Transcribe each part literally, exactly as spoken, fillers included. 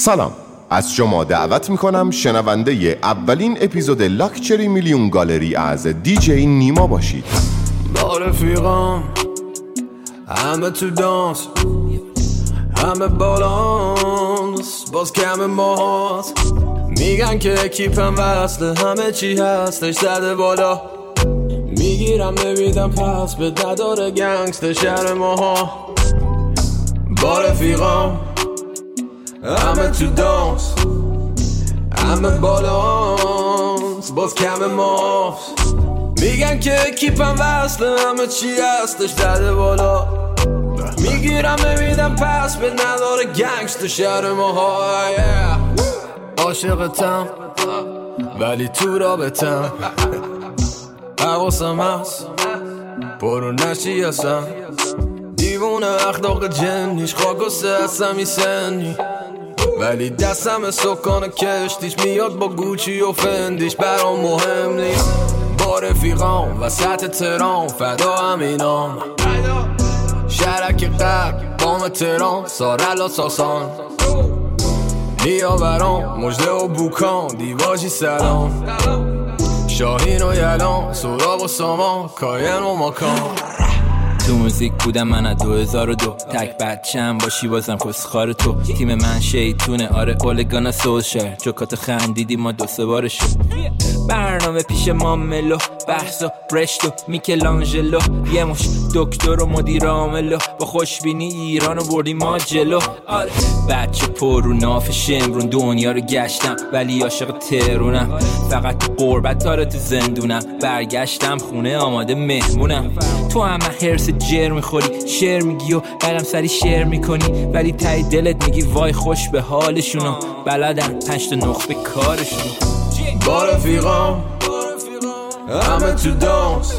سلام، از شما دعوت میکنم شنونده اولین اپیزود لاکچری میلیون گالری از دیجی نیما باشید. با رفیقام همه تو دانس، همه بالانس، باز کم ماست. میگن که اکیپم وصله، همه چی هستش زده بالا. میگیرم نمیدم پس به نداره گنگست شهر ماها. با رفیقام همه تو دانس، همه بالانس، باز کم ماست. میگن که اکیپم وصله، همه چی هستش زده بالا. میگیرم نمیدم پس به نداره گنگست شهر ماها. عاشقتم ولی تو رابطم، حواسم هست برو نشی هستم. دیوونه اخلاق جنیش خاک و سه هستم سنی، ولی دستم سکان کشتیش میاد با گوچی و فندیش. برام مهم نیست با رفیقام وسط ترام، فدا همینام شرک قرب بام ترام، سارلا ساسان نیا برام مجده و بوکان دیواجی سلام. شاهین و یلان سوراب و سامان کاین و ماکان. تو موزیک بودم من از دو هزار و دو، تک بچم باشی بازم کسخار تو. تیم من شیطونه آره اولگانا سوز شهر، جوکات خندیدی ما دو سه بارشو. برنامه پیش ما ملو بحثا برشت و میکلانجلو، یه مش دکتر و مدیر عاملو، با خوشبینی ایرانو بردی ما جلو. آره بچه پر رو ناف شمرون دنیا رو گشتم، ولی عاشق ترونم. فقط تو قربت آره تو زندونم، برگشتم خونه آماده مهمونم. تو همه هرس جر میخوری شعر میگی و برم سری شعر میکنی، ولی تای دلت میگی وای خوش به حالشونو. بلدن پنج تا نخبه کارشونو. با رفیقام همه تو دانس،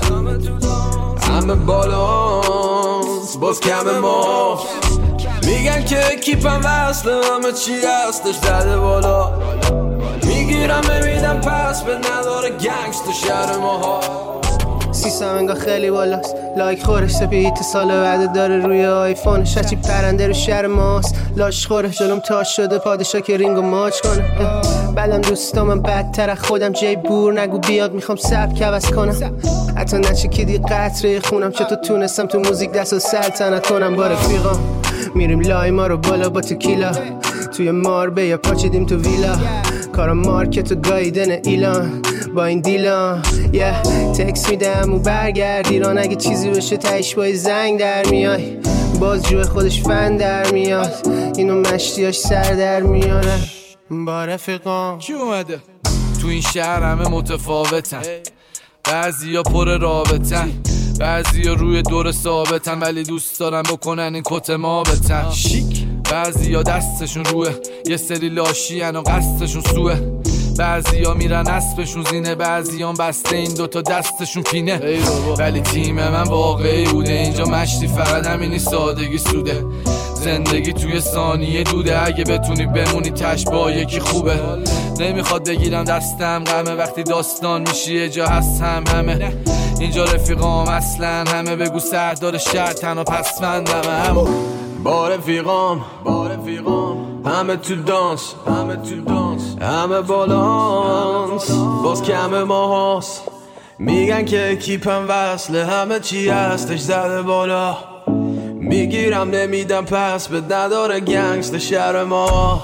همه بالانس، باز کم ما. میگن که اکیپم وصله، همه چی هستش زده بالا. میگیرم نمیدم پس به نداره گنگست شهر ماها. سیستم انگاه خیلی بالاست، لایک خورش سپیت سال بعده داره روی آیفونش. هرچی پرنده رو شهر ماست لاش خوره، جلوم تاش شده پادشا که رینگو ماچ کنه. بلم دوستامم بدتر خودم، جای بور نگو بیاد میخوام سبک عوض کنم. حتی نچکیدی قطره خونم، چطور تونستم تو موزیک دست و سلطنت کنم. با رفیقام میریم لای ما رو بالا با تکیلا، توی ماربه یا پاچیدیم تو ویلا. کارم مارکت و گایدن ایلان با این دیلان. یه yeah. تکس میدم و برگرد ایران، اگه چیزی بشه تایش بای زنگ در میای. باز جوه خودش فن در میاد، اینو مشتیاش سر در میاره. با رفیقام چی اومده؟ تو این شهر همه متفاوتن، بعضی ها پر رابطن، بعضی ها روی دور ثابتن، ولی دوست دارن بکنن این کت ما بتن شیک. بعضی ها دستشون روه، یه سری لاشی هن و قصدشون سوه. بعضی ها میرن اسبشون زینه، بعضی ها بسته این دوتا دستشون پینه. ولی تیم من واقعی بوده، اینجا مشتی فقط همینی سادگی سوده. زندگی توی ثانیه دوده، اگه بتونی بمونی تش با یکی خوبه. نمیخواد بگیرم دستم غمه، وقتی داستان میشی یه جا هست هم همه. اینجا رفیقام اصلا همه، بگو سردار شهر تنها پسفندم همه. با رفیقام با رفیقام همه تو دانس، همه تو دانس، همه بالانس، باز کم ما هست. میگن که اکیپم وصله، همه چی هستش زده بالا. میگیرم نمیدم پس به نداره گنگست شهر ما.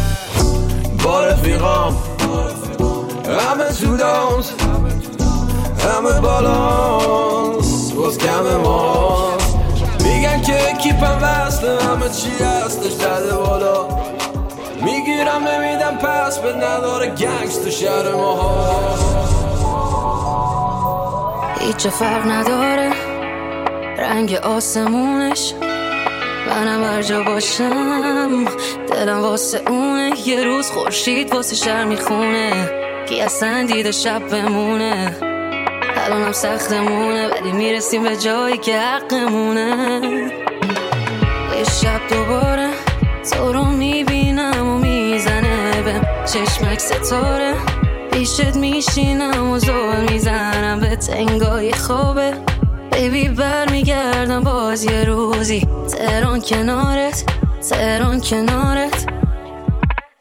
با رفیقام همه تو دانس، همه بالانس، باز کم ما. میگن که اکیپم وصله، همه چی هستش زده بالا. میگیرم نمیدم پس به نداره گنگست شهر ما. هیچ فرق نداره رنگ آسمونش، منم هر جا باشم دلم واسه اونه. یه روز خورشید واسه شهر میخونه، کی اصلا دیده شب بمونه. الانم سختمونه ولی میرسیم به جایی که حقمونه. یه شب دوباره تو رو میبینم و میزنه به چشمک ستاره. پیشت میشینم و زل میزنم به تنگای خوابه. بیبی بر میگردم باز یه روزی تهران کنارت، تهران کنارت.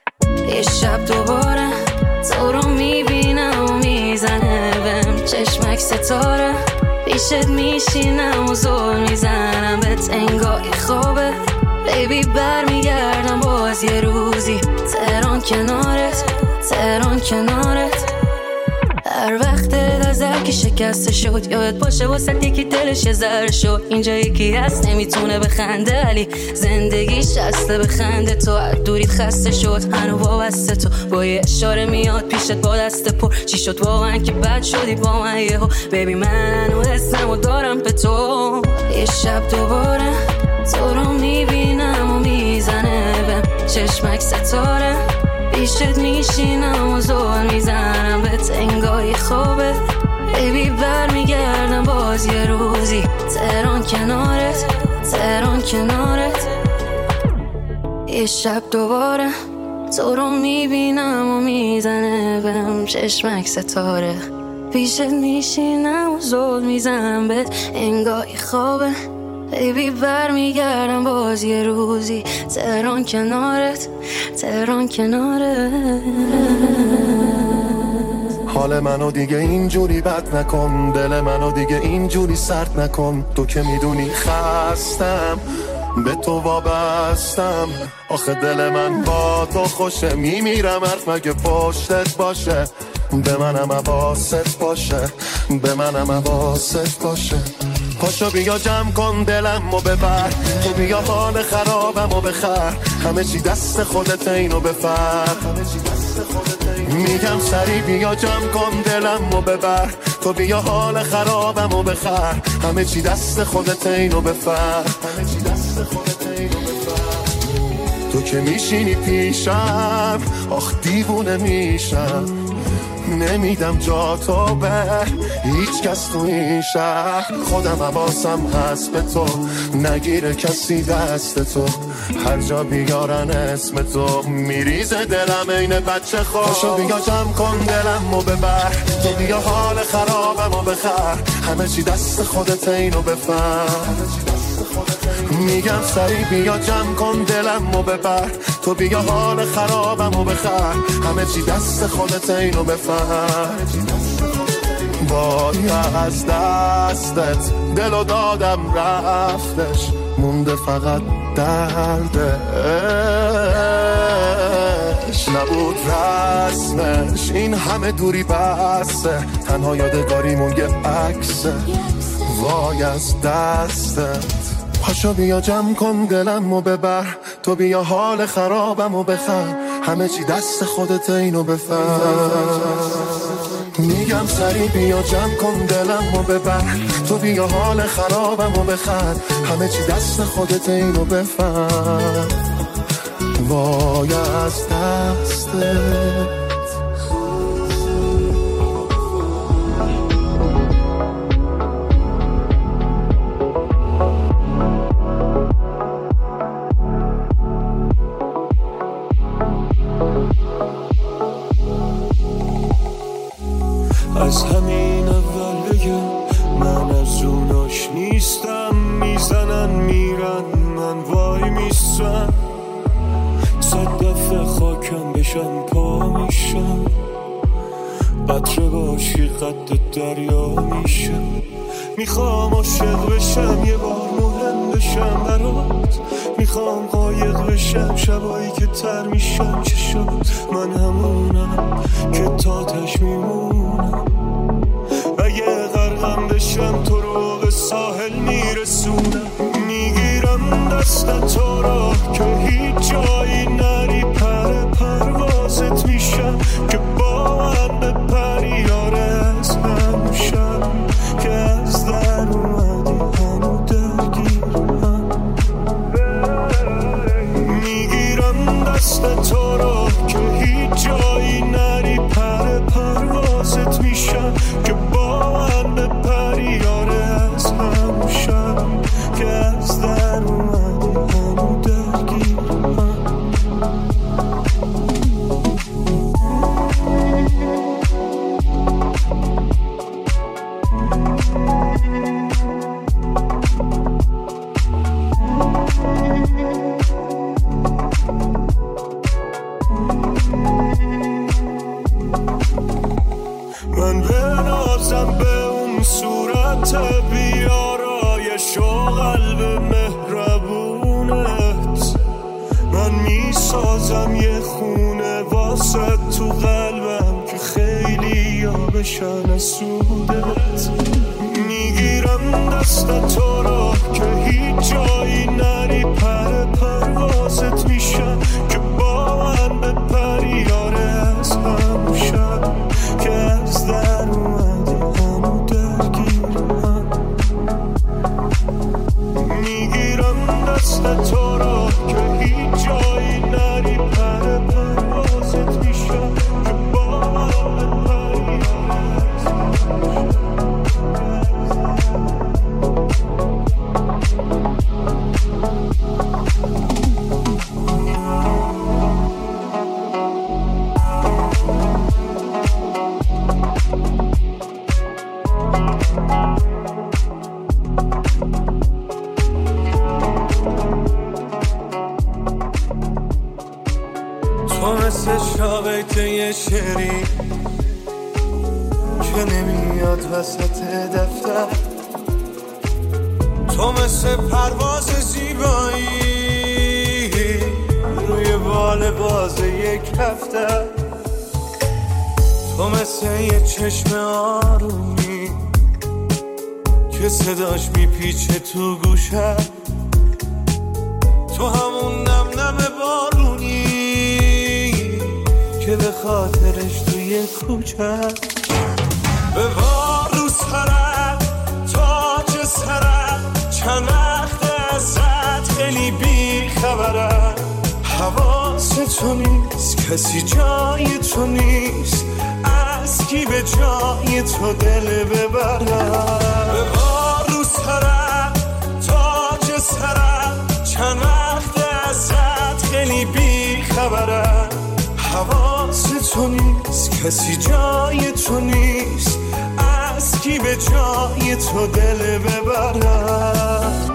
یه شب دوباره تو رو میبینم و میزنه بهم چشمک ستاره، پیشت میشینم و زل میزنم بهت انگاهی خوابه. بیبی برمیگردم باز یه روزی، تهران کنارت، تهران کنارت. هر وقت ازر که شکسته شد یادت باشه واسه یکی دلش یه ذره شد. اینجا یکی هست نمیتونه بخنده علی زندگیش اصله بخنده. تو هر دوریت خسته شد هنو وابسته تو با یه اشاره میاد پیشت با دست پر. چی شد واقعا که بد شدی با من یهو؟ بیبی من هنو اسمو دارم به تو. یه شب دوباره تو رو میبینم و میزنه بهم چشمک ستاره، پیشت میشینم و زل میزنم بهت انگاهی خوابه. بیبی برمیگردم باز یه روزی، تهران کنارت، تهران کنارت. یه شب دوباره تو رو میبینم و میزنه بهم چشمک ستاره، پیشت میشینم و زل میزنم بهت انگاهی خوابه. بیبی برمیگردم باز یه روزی، تهران کنارت، تهران کنارت. حال منو دیگه اینجوری بد نکن، دل منو دیگه اینجوری سرد نکن. تو که میدونی خستم، به تو وابستم. آخه دل من با تو خوشه، میمیرم حرف مگه پشتت باشه. به منم حواست باشه، به منم حواست باشه. پاشو بیا جمع کن دلم و ببر، تو بیا حال خرابم و بخر. همه چی دست خودت اینو بفر، میگم سری بیا جمع کن دلم و ببر. تو بیا حال خرابم و بخر. همه چی دست خودت اینو بفر، تو که میشینی پیشم آخ دیوونه میشم. نمیدم جا تو به هیچ کس تو این شهر. خودم حواسم هست به تو، نگیره کسی دست تو. هر جا بیارن اسم تو میریزه دلم این بچه خود. پاشو بیا جمع کن دلم و ببر، تو بیا حال خرابم و بخر. همه چی دست خودت اینو بفهم. میگم سری بیا جمع کن دلم و ببر، تو بیا حال خرابم و بخر. همه چی دست خودت اینو بفهم. وای از دستت دلو دادم رفتش، مونده فقط دردش. نبود رسمش این همه دوری بسته، تنها یادگاریمون یه عکسه. وای از دستت. پاشو بیا جمع کن دلم و ببر، تو بیا حال خرابم و بخر. همه چی دست خودت اینو بفهم. میگم سری بیا جمع کن دلم و ببر، تو بیا حال خرابم و بخر. همه چی دست خودت اینو بفهم. وای از دستت. از همین اول بگم من از اوناش نیستم. میزنن میرن من وای میستم. صد دفعه خاکم بشن پا میشم. قطره باشی قد دریا میشم. میخوام عاشق بشم یه بار مهم بشم برات. میخوام قایق بشم شبایی که تر میشم. چه شد من همونم که تاتش میمونم. اگه غرقم بشم تو رو به ساحل میرسونم. میگیرم دست تو را که هیچ جایی نری. پر پروازت میشم که با من به پریاره از هم شم. که از در اومدی همو درگیرم. میگیرم دست تو را که هیچ جایی نری. پر پروازت میشم که با من به پریاره از هم شم. که از در اومدی همو درگیرم. میزنم به اون صورت بیارایش و قلب مهربونت. من میسازم یه خونه واسه تو قلبم که خیلی یا بشن سودت. میگیرم دست تو رو که هیچ جایی نری، پر پروازت میشن که با من به پریاره از همون شب که از در اومدی همون درگیر هم. میگیرم دست تو رو که هیچ جایی نری، پر پروازت میشن که با من به پریاره از همون شاقیت شعری که نمیاد وسط دفتر. تو مثل پرواز زیبایی روی بال باز یک هفته. تو مثل یه چشم آرومی که صداش میپیچه تو گوشه. تو همون نم نم بارونی که به خاطرش توی کوچه. به وار رو سرت تاج سرت چند وقت ازت خیلی بی خبرم. حواس تو نیست کسی جای تو نیست، از کی به جای تو دل ببرم. به وار رو سرت تاج سرت چند وقت ازت خیلی بی خبرم. حواس تو نیست کسی جای تو نیست، از کی به جای تو دل ببرم.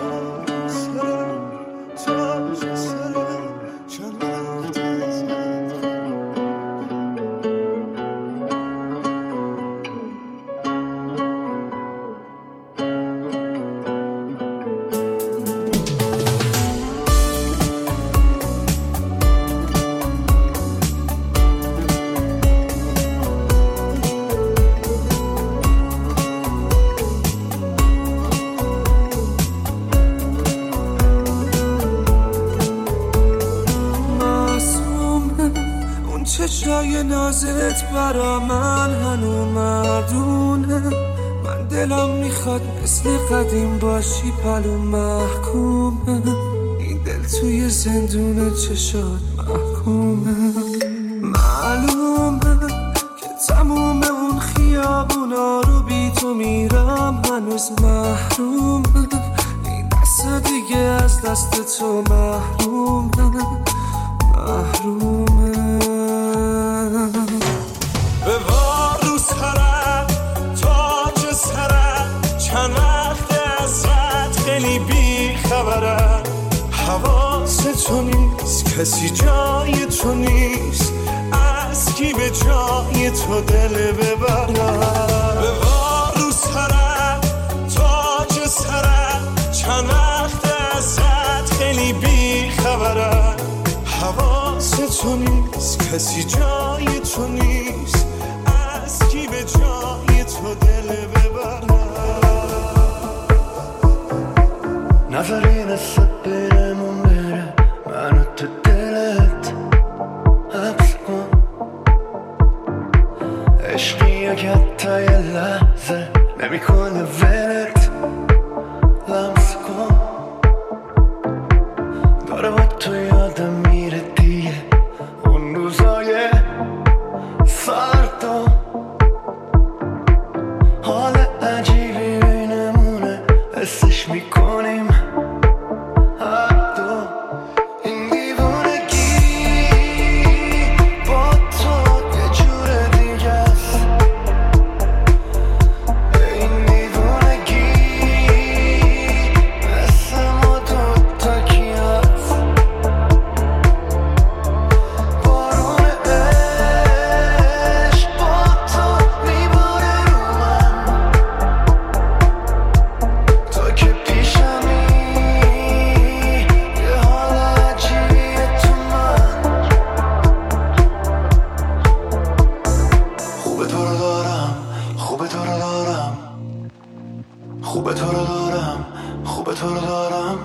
چشای نازت برا من هنو مردونه. من دلم میخواد مثل قدیم باشی پلو محکومه. این دل توی زندون چشات محکومه. معلومه که تموم اون خیابونا رو بی تو میرم هنوز محرومه. این دست دیگه از دست تو محرومه محرومه. به وار رو سرت تاج سرت چند وقت ازت خیلی بی خبرم. حواس تو نیست کسی جای تو نیست، از کی به جای تو دل ببرم. به وار رو سرت تاج سرت چند وقت ازت خیلی بی خبرم. حواس تو نیست کسی جای تو نیست، از کی به جای تو دل ببرم. نظری نسبت برمون بره منو تو دلت حبس کن. عشقی اگه تا یه لحظه نمی کنه ولت لمس کن. داره با تو یادم میره دیگه اون روزای سرد و حال عجیبی بینمونه حسش میکنیم هر دو. این دیوونگی با تو یه جور دیگه است. این دیوونگی خوبه تو رو دارم، خوبه تو رو دارم، خوبه تو رو دارم، خوبه تو رو دارم.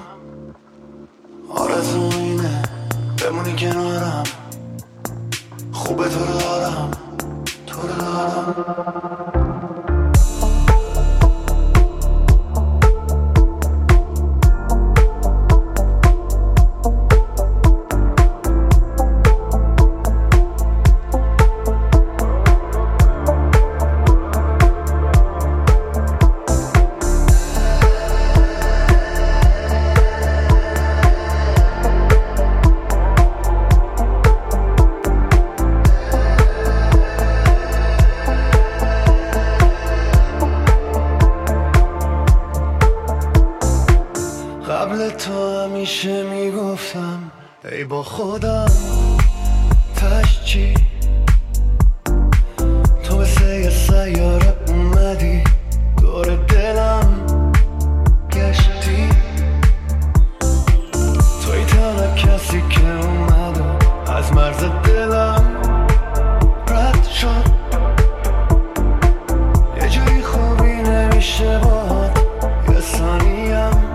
آرزو اینه بمونی کنارم، خوبه تو رو دارم، تو رو دارم. همیشه میگفتم ای با خودم تش چی، تو مثل یه سیاره اومدی دور دلم گشتی، توی تنها کسی که اومد و از مرز دلم رد شد. یه جوری خوبی نمیشه باهات یه ثانیم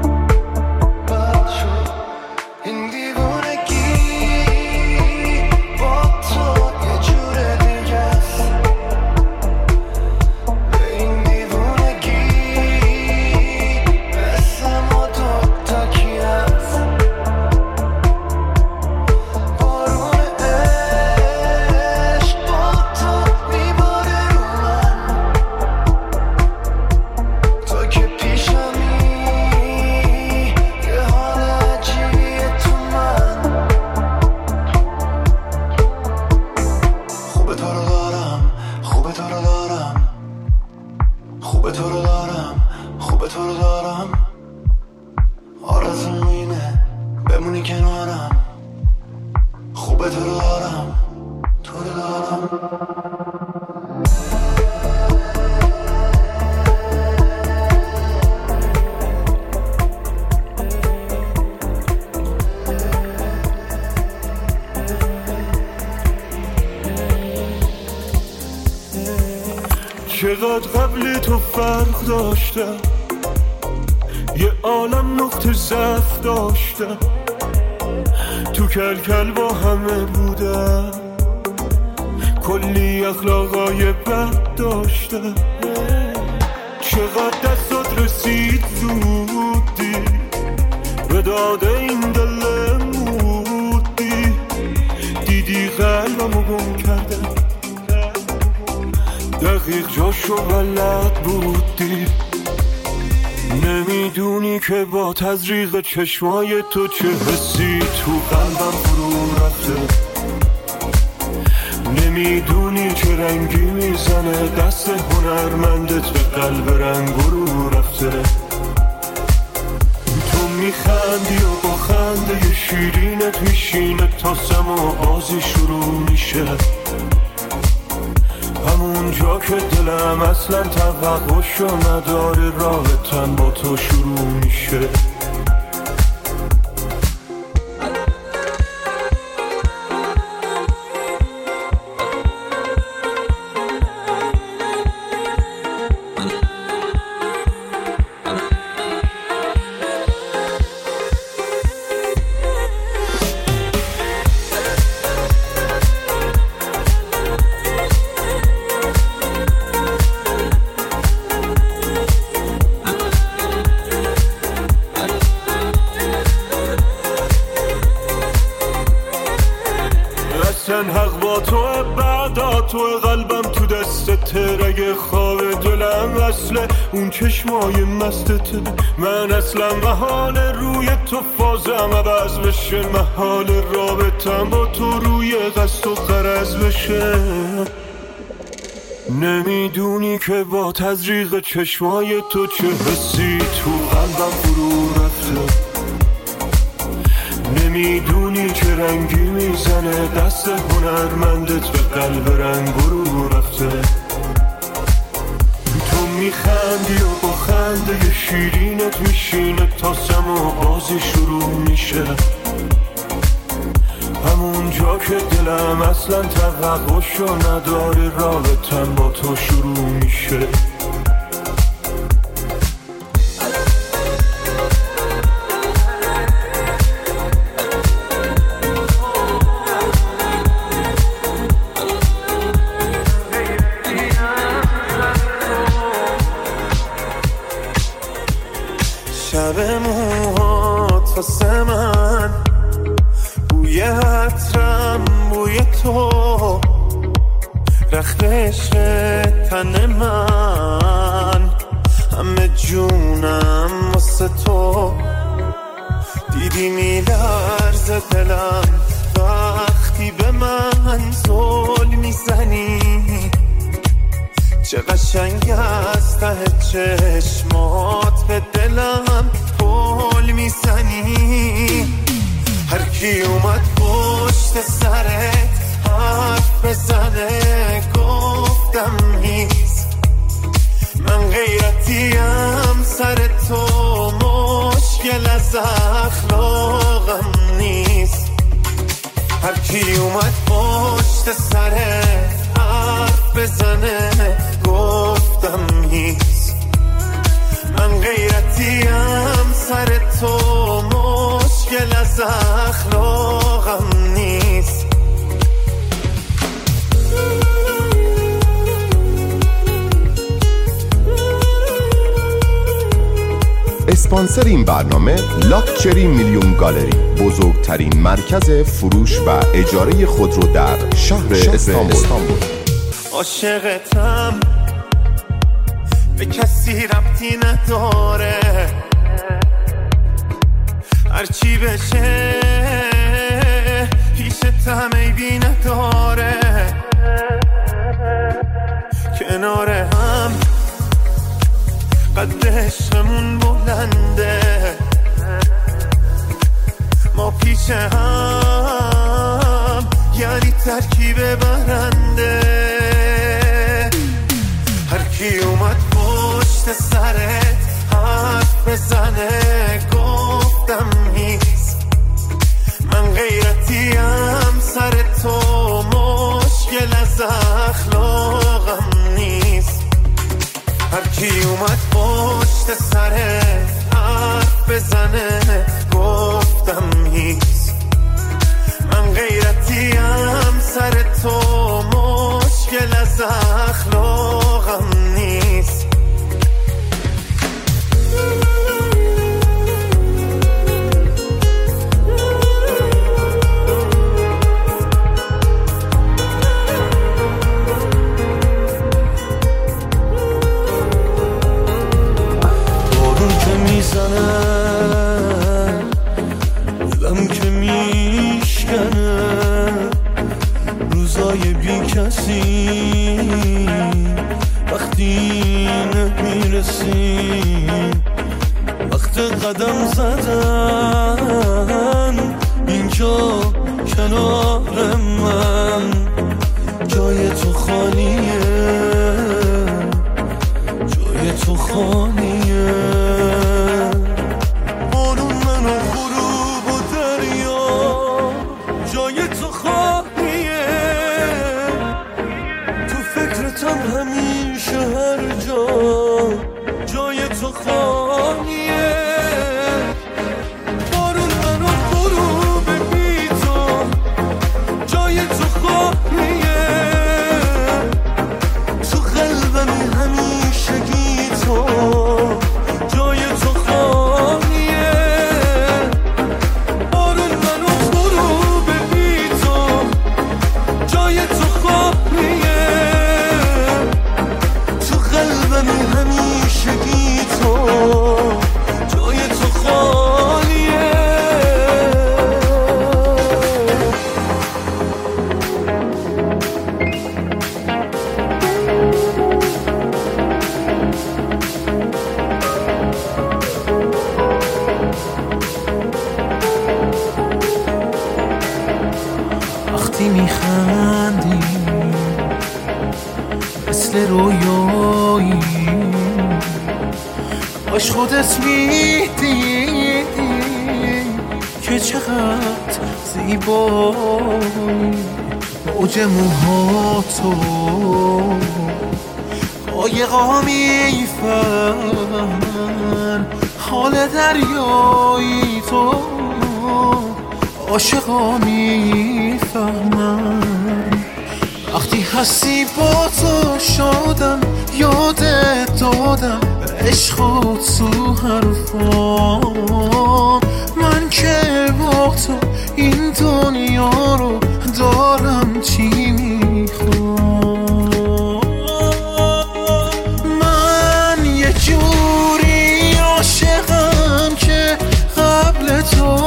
چقدر قبل تو فرق داشتم، یه عالم نقطه ضعف داشتم، تو کل کل با همه بودم، کلی اخلاقای بد داشتم. چقدر دستات رسید زودی به داده این دل مودی، دیدی قلبمو گم کردم، دقیق جاشو بلد بودی. نمیدونی که با تزریق چشمای تو چه حسی تو قلبم فرو رفته، نمیدونی چه رنگی میزنه دست هنرمندت به قلب رنگورو رفته. تو میخندی و با خنده شیرینت میشینه تا سما بازی شروع میشه، همون جا که دلم اصلا توقعشو نداره رابطم با تو شروع میشه. حق با تو بعدا تو قلبم تو دستت، رگ خواب دلم اصله اون چشمای مستته. من اصلا محال روی تو فازم عوض بشه، محال رابطم با تو روی قصد و غرض بشه. نمیدونی که با تزریق چشمای تو چه حسی تو قلبم فرو رفته، نمیدونی چه رنگی میزنه دست هنرمندت به قلب رنگورو رفته. تو میخندی و با خنده شیرینت میشینه تا سما بازی شروع میشه، همون جا که دل دلم اصلا توقعشو نداره، رابطم با تو شروع میشه. شب موهات واسه من بوی عطرم، بوی تو رختش تن من، همه جونم واسه تو. دیدی میلرزه دلم وقتی به من زل میزنی، چه قشنگ از ته چشمات به دلم پل میزنی. هر کی اومد پشت سرت حرف بزنه گفتم نیست، من غیرتیم سر تو، مشکل از اخلاقم نیست. هر کی اومد پشت سرت حرف بزنه گفتم نیست، من غیرتیم سر تو، مشکل از اخلاقم نیست. اسپانسر این برنامه لاکچری میلیون گالری، بزرگترین مرکز فروش و اجاره خودرو در شهر, شهر استانبول. استانبول. عاشقتم به کسی ربطی نداره، هرچی بشه پیشتم عیبی نداره. کنار هم قد عشقمون بلنده، ما پیش هم یعنی ترکیب برنده. هر کی اومد پشت سرت حرف بزنه گفتم نیست، من غیرتیم سر تو، مشکل از اخلاقم نیست. هر کی اومد پشت سرت حرف بزنه گفتم نیست، من غیرتیم سر تو، مشکل از اخلاقم نیست. بارون که میزنه دلم که میشکنه، روزای بی کسی وقتی نمیرسیم، وقت قدم زدن اینجا کنار من، جای تو خالیه، جای تو خالیه. بارون من و غروب و دریا، جای تو خالیه. تو فکرتم همیشه هر جا، جای تو خالیه. بارون من و غروب بی تو، جای تو خالیه. تو قلبم همیشگی تو، جای تو خالیه. بارون من و غروب بی تو، جای تو خالیه. تو قلبم همیشگی تو، جای تو خالیه. وقتی میخندی مثل رویایی، باش خودت میدیدی که چقدر زیبایی. موج موهاتو قایقا میفهمن حال دریایی تو عاشقا میفهمن وقتی هستی با تو شادم یادت دادم عشقات تو حرفام من که با تو این دنیا رو دارم چی میخوام من یه جوری عاشقم که قبل تو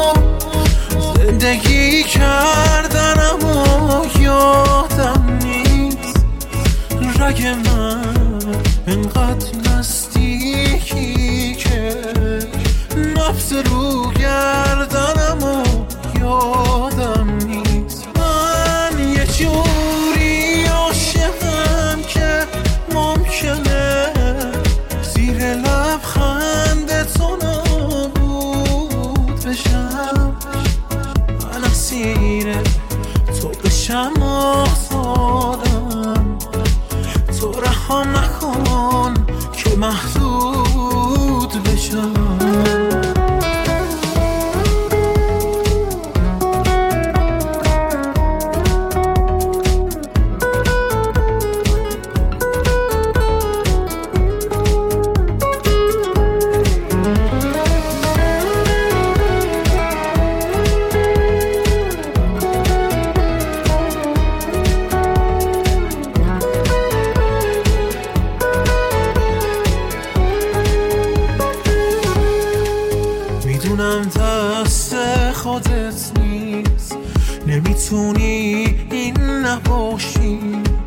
زندگی کردن اما یادم نیست رگ من انقدر نزدیکی که نفس رو گردنم و یادم نیست من یه جوری عاشقم که ممکنه زیر لبخند تو نابود بشم من اسیر تو بشم آزادم تو رحم نکن که محدود بشم نمیتونی این نباشی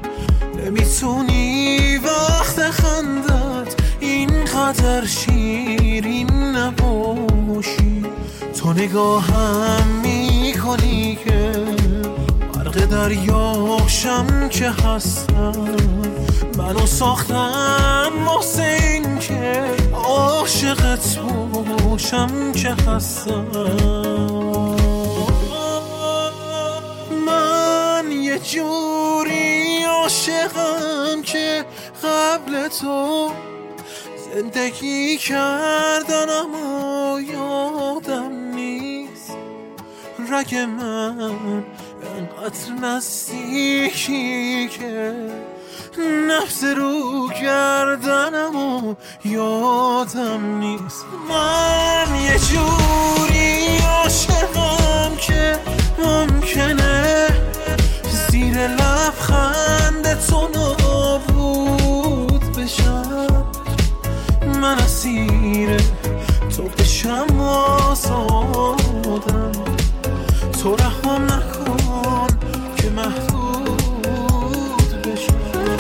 نمیتونی وقت خندت اینقدر شیرین نباشی تو نگاهم میکنی که غرق دریاشم که هستم منو ساختم واسه این که عاشقت باشم که هستم یه جوری عاشقم که قبل تو زندگی کردن اما یادم نیست رگ من انقدر نزدیکی که نفس رو گردنم و یادم نیست من یه جوری عاشقم که ممکنه زیر لبخند تو نابود بشم من اسیر تو بشم آزادم تو رحم نکن که محدود بشم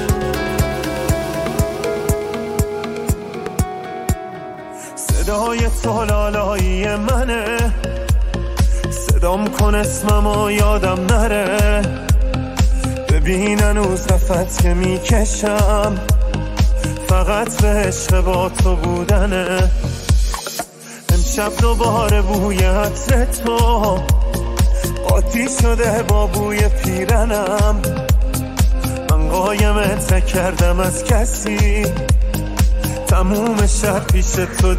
صدای تو لالایی منه صدام کن اسممو یادم نره ببین هنوز نفت که میکشم فقط به عشق با تو بودنه امشب دوباره بوی عطر تو قاطی شده با بوی پیرنم من قایمت کردم از کسی تموم شب پیش تو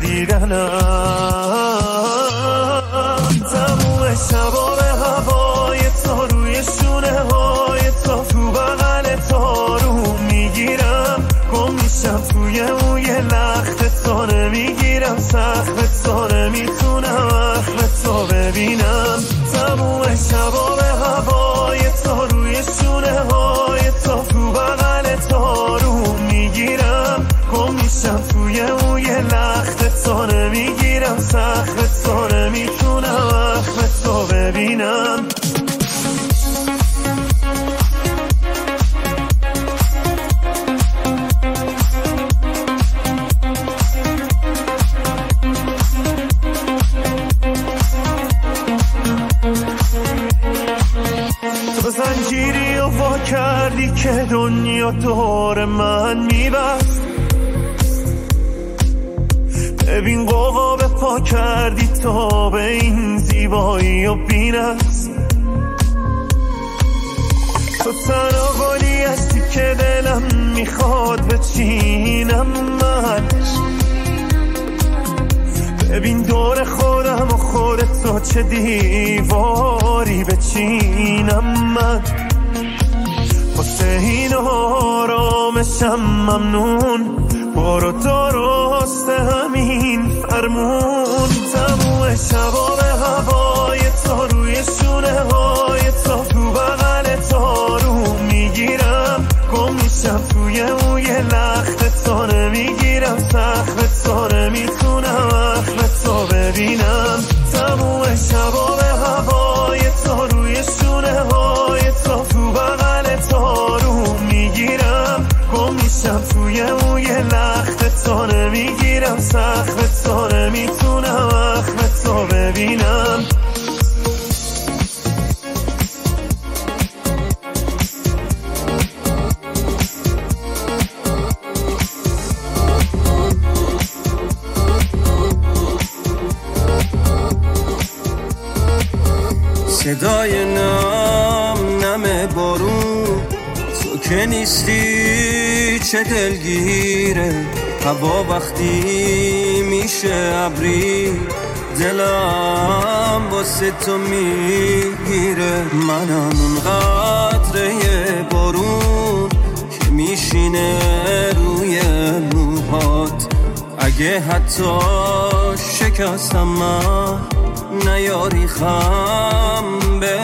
دیدنم تموم شبا به هوای تو روی شونه های تو تو بغل تو رو میگیرم گم میشم توی موی لخت تو نمیگیرم سخت تو نمیتونم اخت تو ببینم تموم شبا به هوای تو روی شونه های تو تو بغل تو رو میگیرم گم میشم توی موی لخت تو نمیگیرم سخت تو نمیتونم اخت تو ببینم تو زنجیری و وا کردی که دنیا دور من میبست ببین قوقا به پا کردی تا به این زیبایی و بینست تو تنها گلی هستی که دلم میخواد بچینم من. ببین دور خودم و خودت تو چه دیواری بچینم من. واسه این آرامشم ممنون، برو درست همین فرمون. تموم شبا به هوای تو روی شونه های تو تو بغل تو رو میگیرم. گم میشم توی اون یه لخت تو نمیگیرم سخت تو نمیتونم اخت تو ببینم. تموم شبا به هوای تو روی شونه های تو تو بغل تو رو میگیرم. گم میشم توی اون یه لخت تو نمیگیرم سخت تو نمیتونم اخت تو ببینم. صدای نم نم بارون، تو که نیستی چه دلگیره. هوا وقتی میشه ابری، دلم واسه تو میگیره. منم اون قطره بارون که میشینه روی موهات. اگه حتی شکستم من نیاری خم به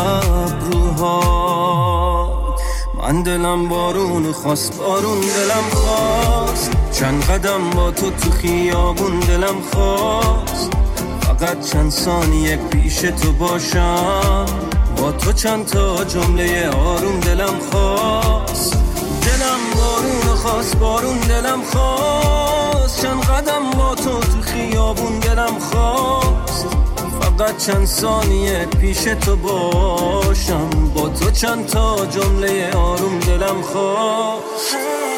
ابروها. من دلم بارون خواست، بارون دلم خواست. چند قدم با تو تو خیابون دلم خواست. فقط چند ثانیه پیش تو باشم، با تو چند تا جمله آروم دلم خواست. دلم بارون خواست، بارون دلم خواست. چند قدم با تو تو خیابون دلم خواست. فقط چند ثانیه پیش تو باشم، با تو چند تا جمله آروم دلم خواست.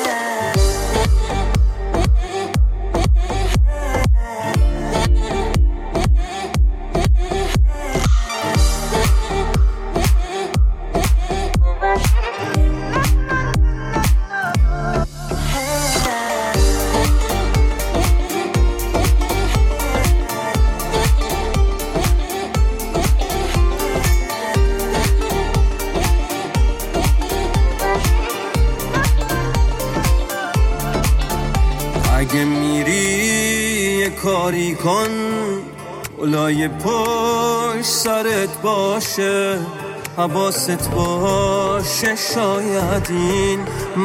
اگه میری کاری کن، اولای پشت سرت باشه. حواست باشه شاید این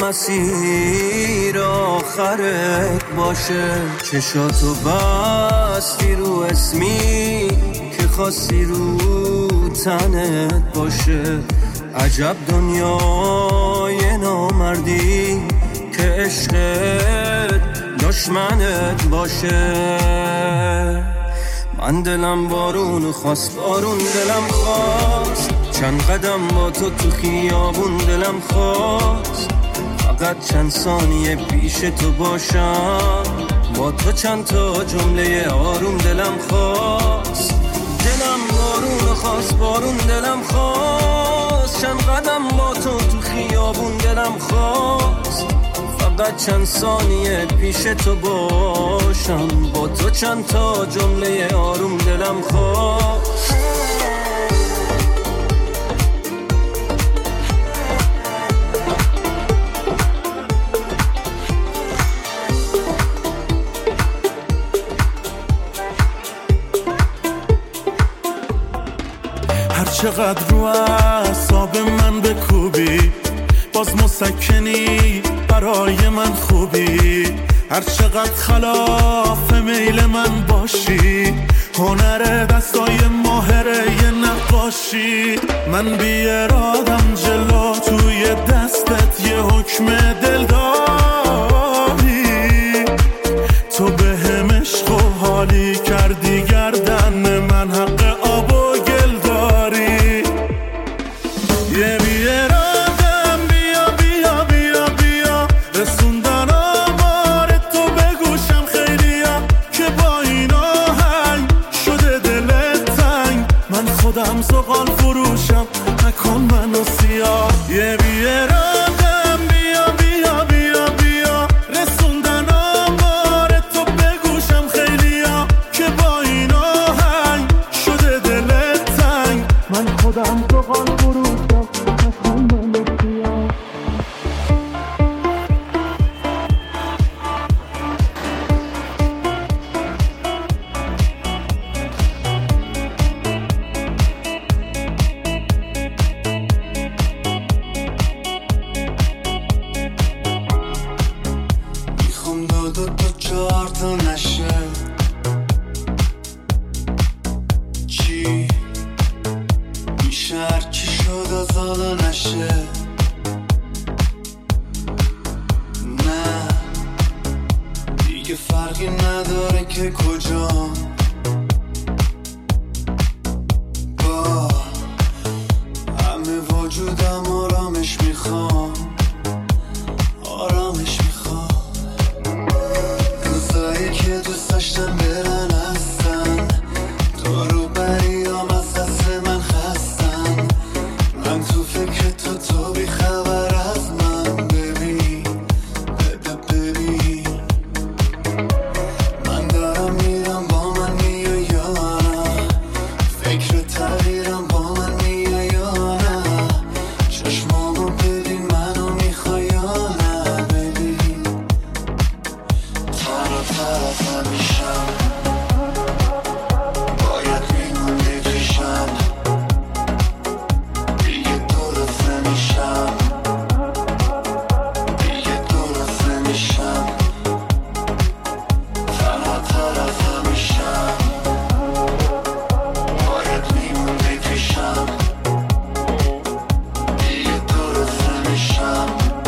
مسیر آخرت باشه. چشاتو بستی رو اسمی که خواستی رو تنت باشه. عجب دنیای نامردی که عشقت دشمنت باشه. من دلم بارون خواست، بارون دلم خواست. چند قدم با تو تو خیابون دلم خواست. فقط چند ثانیه پیش تو باشم، با تو چند تا جمله آروم دلم خواست. دلم بارون خواست، بارون دلم خواست. چند قدم با تو تو خیابون دلم خواست. فقط چند ثانیه پیش تو باشم، با تو چند تا جمله آروم دلم خواست. هر چقدر رو اعصاب من بکوبی، باز مسکنی برای من خوبی. هر چقدر خلاف میل من باشی، هنر دستای ماهره یه نقاشی. من بی ارادم جلو توی دستت یه حکم دل داری. تو به هم عشق و حالی کردی، گردن من حق آب و گل داری. یه بی ارادم بیا بیا بیا بیا، رسوندن آمار تو به گوشم خیلیا. که با این آهنگ شده دلت تنگ، من خودم زغال فروشم نکن منو سیاه. یه شد و تو چهار تا نشه چی میشه هرچی شد از حالا نشه نه دیگه فرقی نداره که کجام با همه وجودم آرامش میخوام آرامش میخوام روزایی که دوست داشتم برن هستن تو رو بریام از دست من خستن من تو فکر تو تو بی خبر از من ببین ببین من دارم میرم با من میای یا نه فکر تغییرم با من میای یا نه چشمامو ببین منو میخوای یا نه ببین تر و تر از همیشم باید میمونی پیشم دیگه درست نمیشم دیگه درست نمیشم تر و تر از همیشم باید میمونی پیشم دیگه درست نمیشم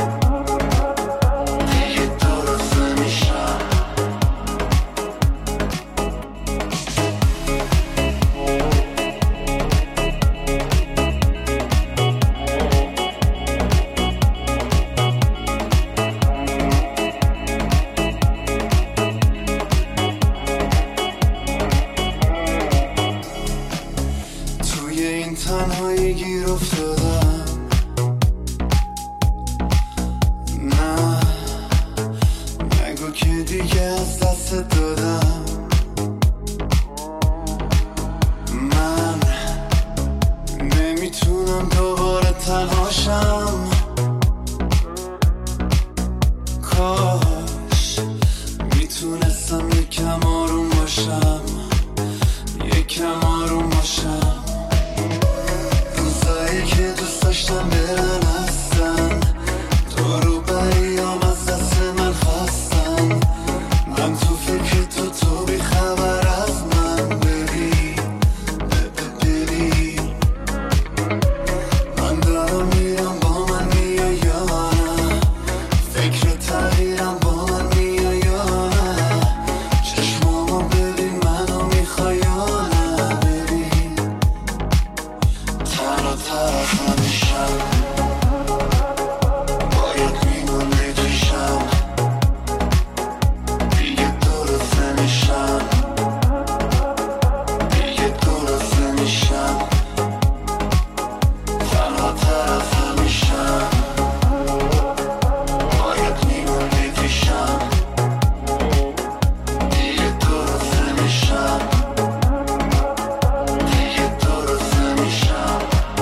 دیگه درست نمیشم توی این تنهایی گیر افتادم نه نگو که دیگه از دست دادم من نمیتونم دوباره تنهاشم کاش میتونستم یکم آروم باشم یکم آروم باشم روزایی که دوست داشتم برن هستن تو رو بریام از دست من خستن من تو فکر تو تو بی خبر از من ببین ببین من دارم میرم با من میای یا نه فکر تغییرم با من میای یا نه چشمامو ببین منو میخوای یا نه ببین تر و تر از همیشم باید میمونی پیشم دیگه درست نمیشم دیگه درست نمیشم تر و تر از همیشم باید میمونی پیشم دیگه درست نمیشم دیگه درست نمیشم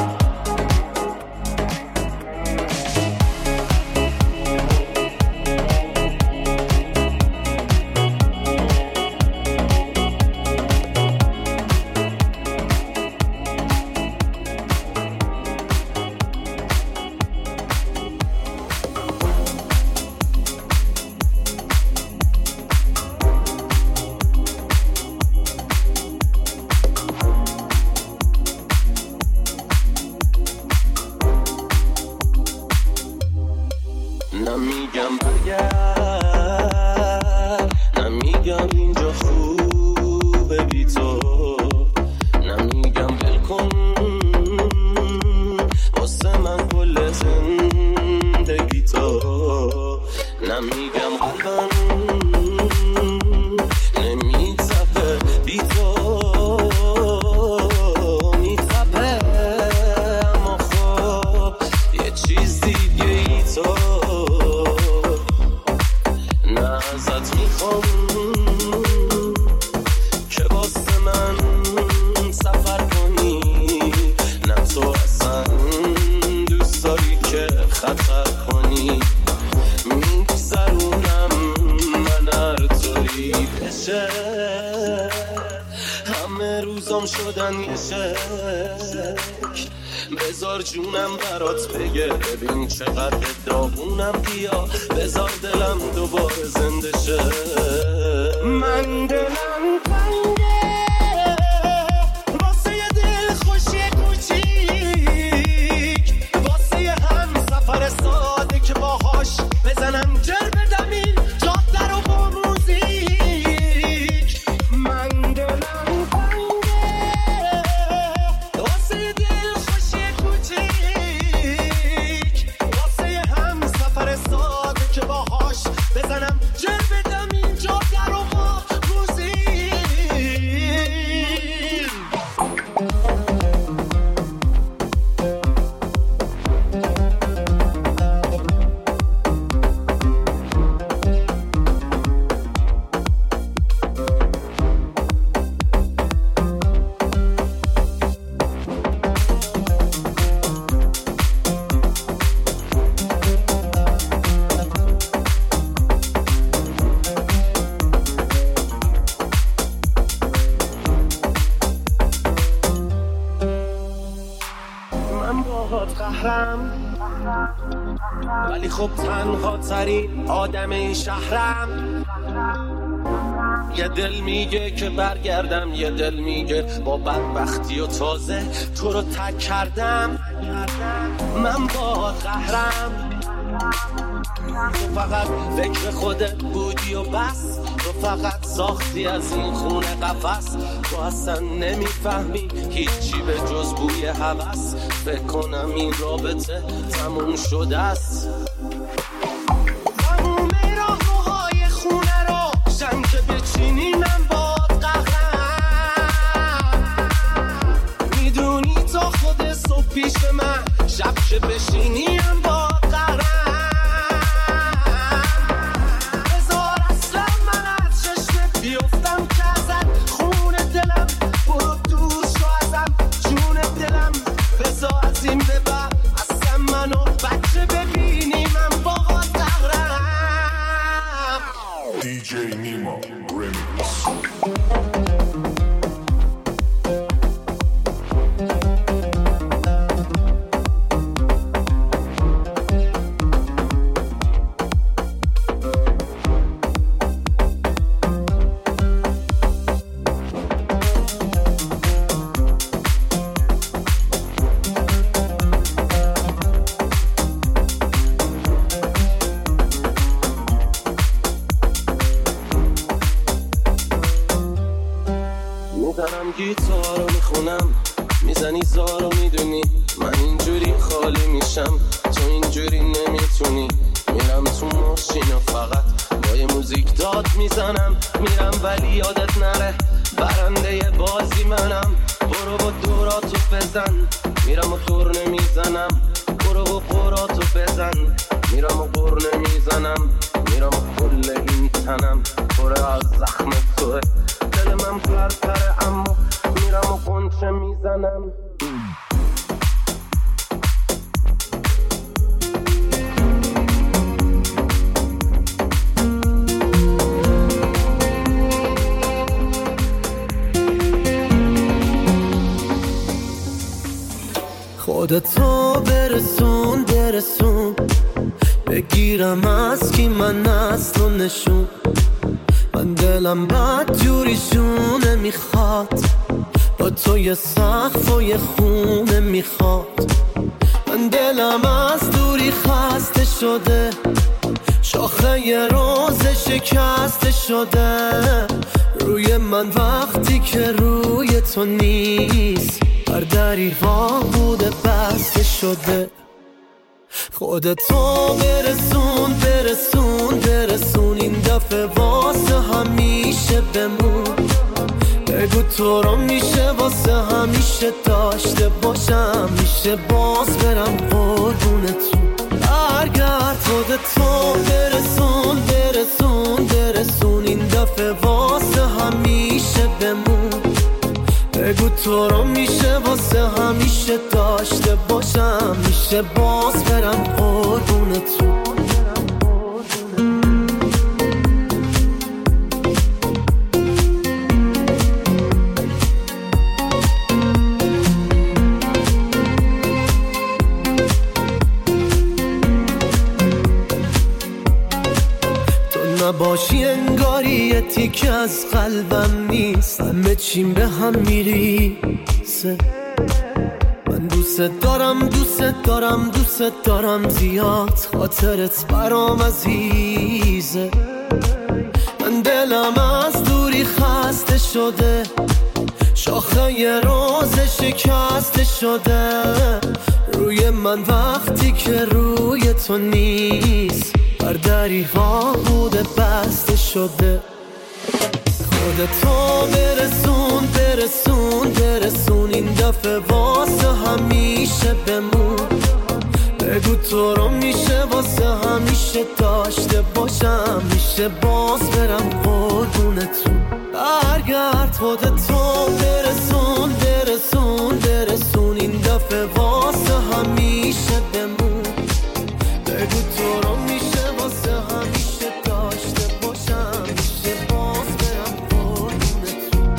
نمیگم برگرد نمیگم اینجا خوبه بی تو نمیگم بلکن واسه من کل زندگی تو نمیگم قلبم نمیتپه بی تو میتپه اما خب یه چیز دیگه ای تو نه ازت میخوام که واسه من سفر کنی نه تو اصلا دوست داری که خطر کنی میگذرونم من هر طوری بشه همه روزام شدن یه شک بذار جونم برات بگه ببین چقدر داغونم بیا بذار دلم دوباره دوباره زنده شه. من دلم تنگه واسه یه دل خوشی کوچیک، واسه یه هم سفر ساده که باهاش بزنم جر بدم این جاده رو با موزیک. من دلم تنگه واسه یه دل خوشی کوچیک، واسه یه هم سفر ساده که باهاش بزنم جر بدم این جاده رو با موزیک. من باهات قهرم ولی خب تنها ترین آدم این شهرم. یه دل میگه که برگردم، یه دل میگه با بدبختی و تازه تو رو تک کردم. من باهات قهرم، تو فقط فکر خودت بودی و بس، تو فقط ساختی از این خونه قفس. تو اصلا نمیفهمی هیچی به جز بوی هوس، فکر کنم این رابطه تموم شده است. تموم راهروهای خونه رو شن که بچینی من باد قهرم. میدونی تا خود صبح پیش من، شب که بشینی من باد قهرم. میزنم گیتار رو میخونم، میزنی زارو میدونی من اینجوری خالی میشم، تو اینجوری نمیتونی. میرم تو ماشین و فقط با یه موزیک داد میزنم، میرم ولی یادت نره برنده بازی منم. برو با دوراتو بزن، میرم و دور نمیزنم. برو با قراتو بزن، میرم و قر نمیزنم. میرم و کل این تنم پره از زخم توه، دل من پرپره اما میرم و قنچه میزنم. خودتو برسون برسون، بگیرم از کی من اصلا نشون. من دلم بد جوریشونه میخواد، با تو یه سقف و یه خونه میخواد. من دلم از دوری خسته شده، شاخه یه روز شکسته شده. روی من وقتی که روی تو نیست، هر دری ها بوده بسته شده. خودتو برسون برسون برسون، این دفعه واسه همیشه بمون. بگو تو رو میشه واسه همیشه داشته باشم، میشه باز برم قربونتون. برگرد خودتو برسون برسون برسون، این دفعه واسه همیشه بمون. بگو تو رو میشه واسه همیشه داشته باشم، میشه باز برم قربونتون. تو نباشی انگاری یه تیکه از قلبم نیست. همه چیم به هم میریزه. من دوست دارم دوست دارم دوست دارم زیاد، خاطرت برام عزیزه. من دلم از دوری خسته شده، شاخه یه روز شکسته شده روی من وقتی که روی تو نیست. بر دری ها بوده بسته شده. خودتو برسون برسون برسون این دفعه واسه همیشه بمون. بگو تو رو میشه واسه همیشه داشته باشم، میشه باز برم قربونتون. برگرد خودتو برسون برسون برسون این دفعه واسه همیشه بمون. بگو تو رو میشه واسه همیشه داشته باشم، میشه باز برم قربونتون.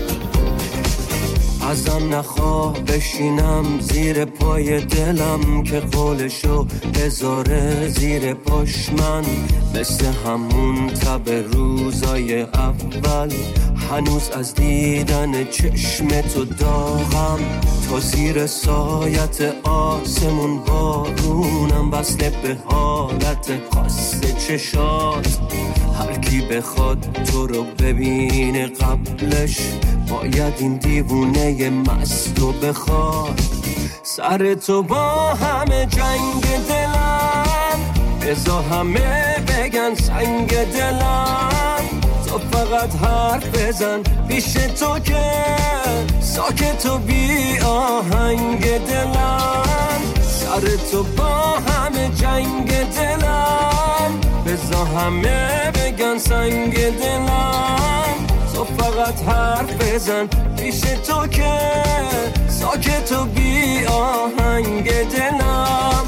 ازم نخواه بشینم زیر پای دلم که قولشو بذاره زیر پاش. من مثل همون تب روزای اول هنوز از دیدن چشم تو داغم. تا زیر سایت آسمون بارونم وصله به حالت خاص چشات. هر کی بخواد تو رو ببینه قبلش باید این دیوونه مستو بخواد. سر تو با همه جنگ دلم، بذار همه بگن سنگ دلم. تو فقط حرف بزن پیش تو که ساکت و بی آهنگ دلم. سر تو با همه جنگ دلم، بذار همه بگن سنگ دلم. تو فقط حرف بزن پیش تو که ساکت و بی آهنگ دلم.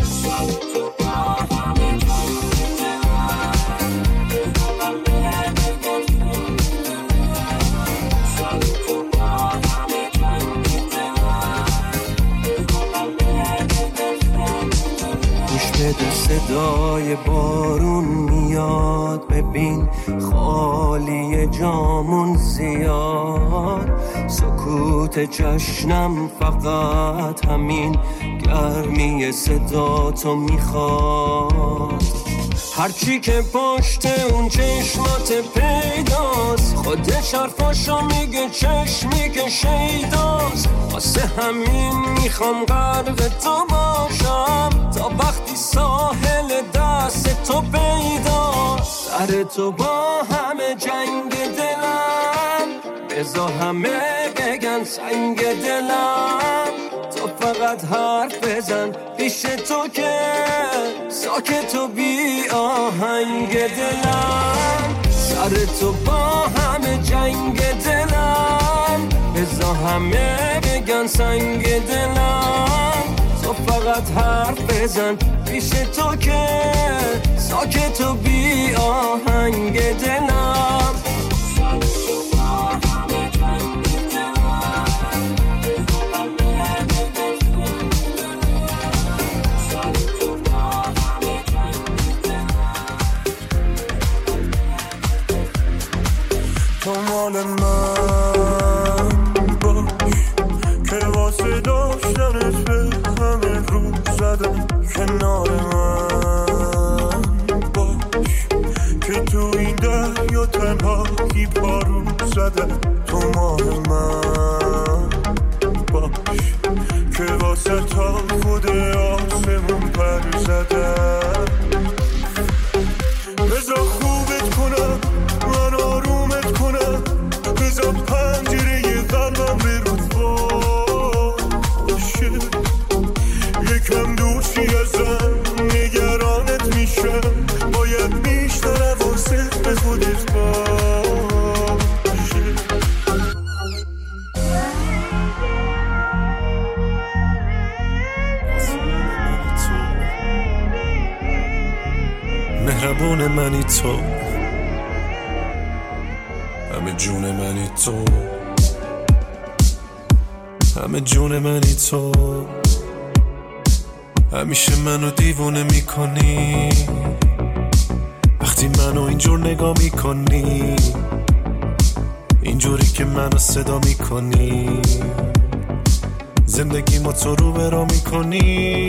بده صدای بارون میاد، ببین خالی جامون زیاد. سکوت جشنم فقط همین گرمی صدا تو میخواد. هرچی که پشت اون چشمات پیداست، خودش حرفاشو میگه چشمی که شیداست. واسه همین میخوام غرق تو باشم تا وقتی ساحل دست تو پیداست. سر تو با همه جنگ دلم، بذار همه بگن سنگ دلم. تو فقط حرف بزن پیش تو که ساکت و بی آهنگ دلم. سر تو با همه جنگ دلم، بذار همه بگن سنگ دلم. تو فقط حرف بزن پیش تو که ساکت و بی آهنگ دلم. تو مال من باش که واسه داشتنت به همه رو زدم. کنار من باش که تو این دریا تنهایی پارو زدم. تو مال من باش که واسه تا خود آسمون پر زدم. بذار خوبت کنم من آرومت کنم، بذار پنجره قلبم به رو باشه. یکم دور چی ازم نگرانت میشم، باید بیشتر حواست به خودت باشه. مهربون منی تو، همه جون منی تو، همه جون منی تو. همیشه منو دیوونه میکنی وقتی منو اینجور نگاه میکنی، اینجوری که منو صدا میکنی، زندگی ما تو رو برا میکنی.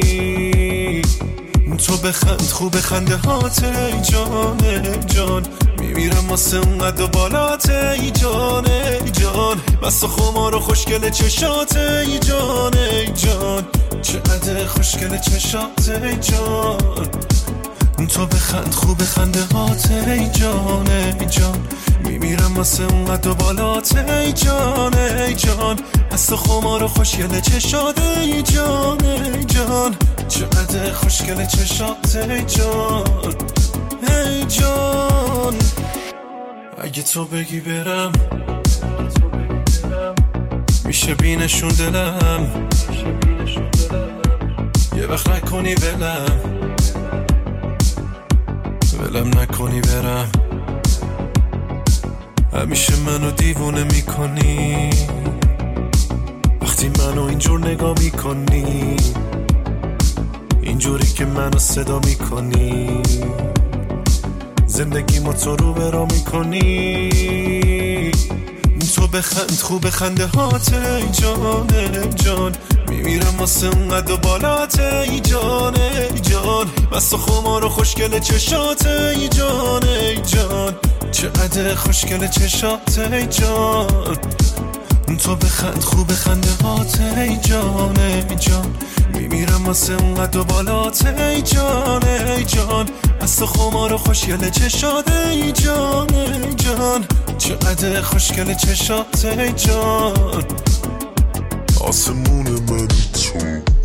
تو بخند خوب خنده هات ای جان ای جان، میمیرم واسه اونقدر بالات ای جان ای جان، بس خمار و خوشگل چشات ای جان ای جان، چقدر خوشگل چشات ای جان. تو بخند خوب خنده هات ای جان ای جان، میمیرم واسه اونقدر بالات ای جان ای جان، بس خمار و خوشگل چشات ای جان ای جان، چقدر خوشگل چشات ای جان ای جان. اگه تو بگی برم میشه بینشون دلم، یه وقت نکنی ولم ولم نکنی برم، همیشه منو دیوونه میکنی وقتی منو اینجور نگاه میکنی، اینجوری که منو صدا میکنی، زندگی ما تو رو برا میکنی. تو بخند خوب خنده هات ای جان ای جان، میمیرم واسه اونقدر بالات ای جان ای جان، بس خمار و خوشگل چشات ای جان ای جان، چقدر خوشگل چشات ای جان. تو بخند خوب خنده هات ای جان ای جان، میمیرم واسه اونقدر بالات ای جان ای جان، بس خمار و خوشگل چشات ای جان ای جان، چقدر خوشگل چشات ای جان. آسمون من تو